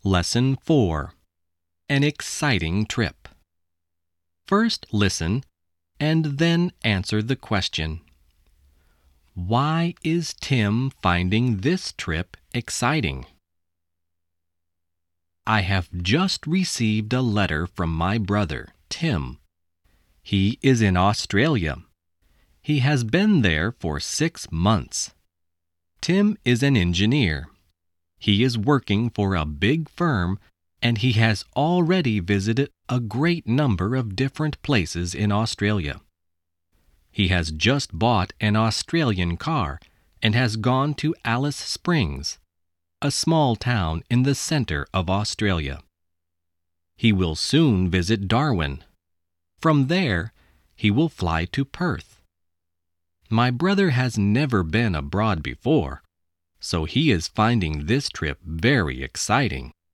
Lesson 4. An exciting trip. First listen and then answer the question. Why is Tim finding this trip exciting? I have just received a letter from my brother, Tim. He is in Australia. He has been there for 6 months. Tim is an engineer. He is working for a big firm, and he has already visited a great number of different places in Australia. He has just bought an Australian car and has gone to Alice Springs, a small town in the center of Australia. He will soon visit Darwin. From there, he will fly to Perth. My brother has never been abroad before, so he is finding this trip very exciting.